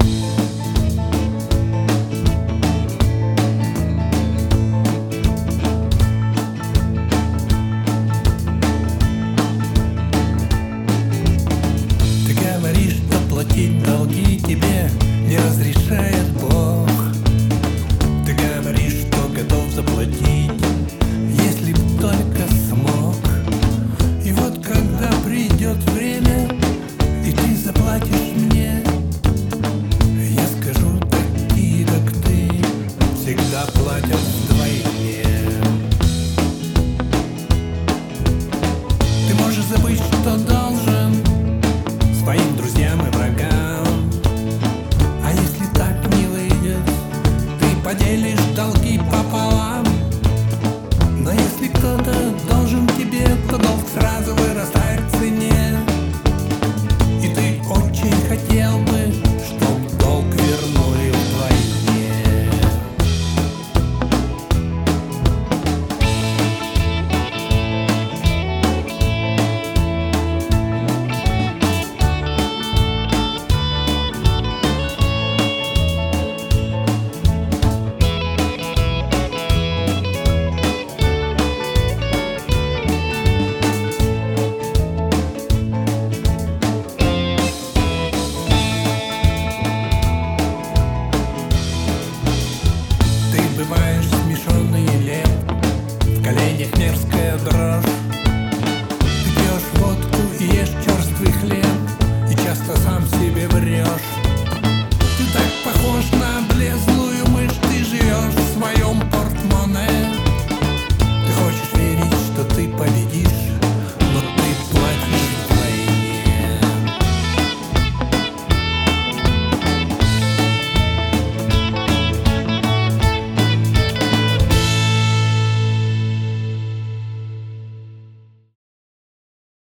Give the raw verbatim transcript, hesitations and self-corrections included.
Ты говоришь, что платить долги тебе не разрешает Бог. Ты говоришь, что готов заплатить, если б только смог. И вот когда придет время, и ты заплатишь